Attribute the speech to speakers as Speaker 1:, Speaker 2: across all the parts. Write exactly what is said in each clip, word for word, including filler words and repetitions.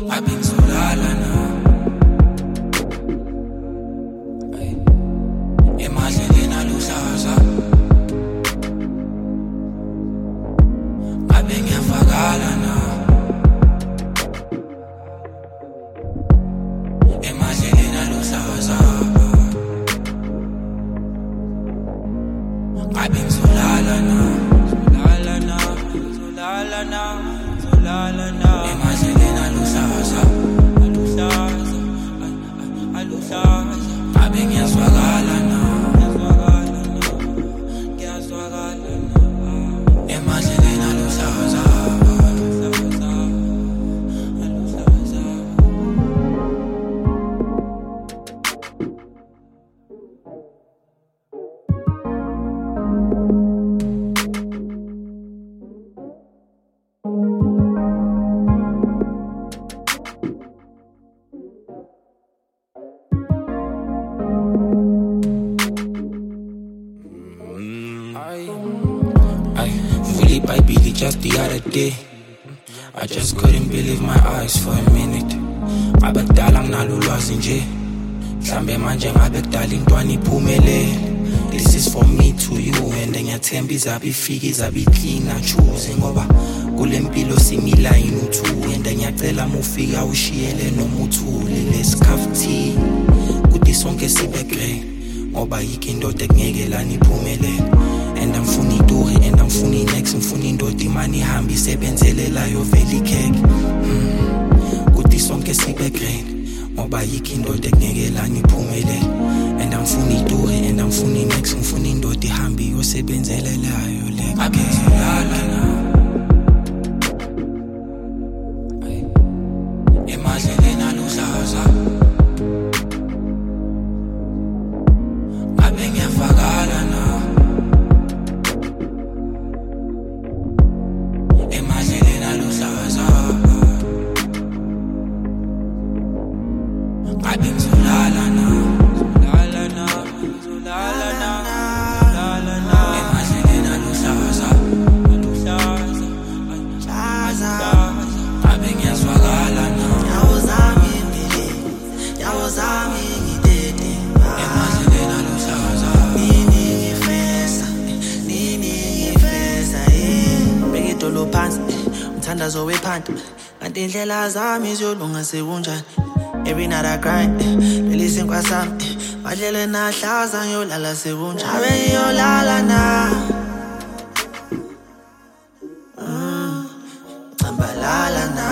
Speaker 1: I've been so lalana. Imagine I lose us. I've been here for galana. Imagine I lose us. I've been so lalana. So lalana. So lalana. So lalana. Imagine I lose us. I lose us. I lose us. I've been here for galana. Imagine I lose us. I fully by Billy just the other day. I just couldn't believe my eyes for a minute. Abekdala nginalulwazi nje. Mhlambe manje ngabekdala intwana iphumelele. This is for me to you and ngiyathemba izabe ifika izabe iclean choose ngoba kulempilo simila inuthu and ngiyacela mufika ushiyele noma uthule lesikhafuthi kuthi sonke sibe great ngoba yiki indoda ekungeke lana iphumelele. And I'm funny dori, and I'm funny next, I'm funny ndoti mani hambi sebenzelayo veli cake. Kuthi sonke sibe great ngoba yiki indoda ekungeke lana iphumelele. And I'm funny dori, and I'm funny next, I'm funny ndoti hambi yosebenzelayo le cake. Imagine I lose us. I've been here for galana. I've been so lalana, so lalana, so lalana, lalana. Imagine I lose us, I lose us, I lose us. I've been here for galana.
Speaker 2: Yawuzami ngide, yawuzami ngide.
Speaker 1: Imagine I lose us.
Speaker 2: Nini ngifesa, nini ngifesa. Beka idolo phansi, umthandazo wephanda. Kanti indlela zami ziyolunga sekunjani. Every night I grind, listen kwa sami. Madlele na hlaza ngiyolala sekunjani. Abe ngiyolala na. Mm, Cambalala na.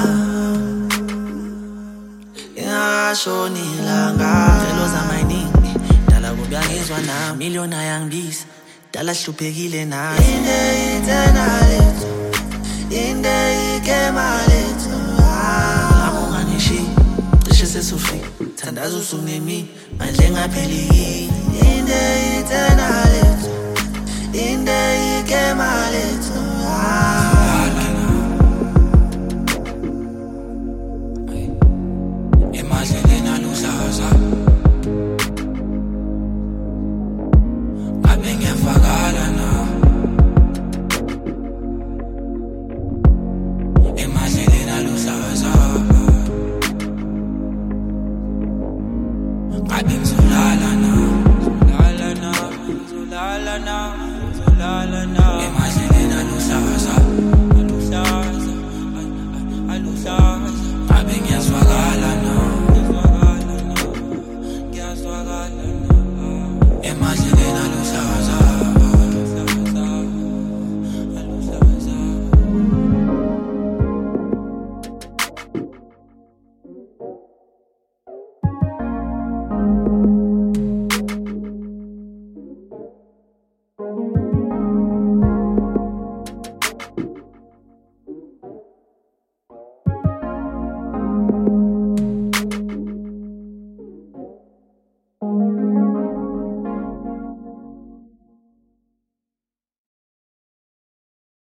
Speaker 2: Ingakashoni ilanga. Zelo zamayiningi, dala kubi angizwa nami. Million ayangibisa, dala hluphekile nami. Inde itena lethu, inde ikema lethu. Lamunga nishi. Sesufika thandaza usunemi manje ngapheli inde itena lethu inde ikema lethu.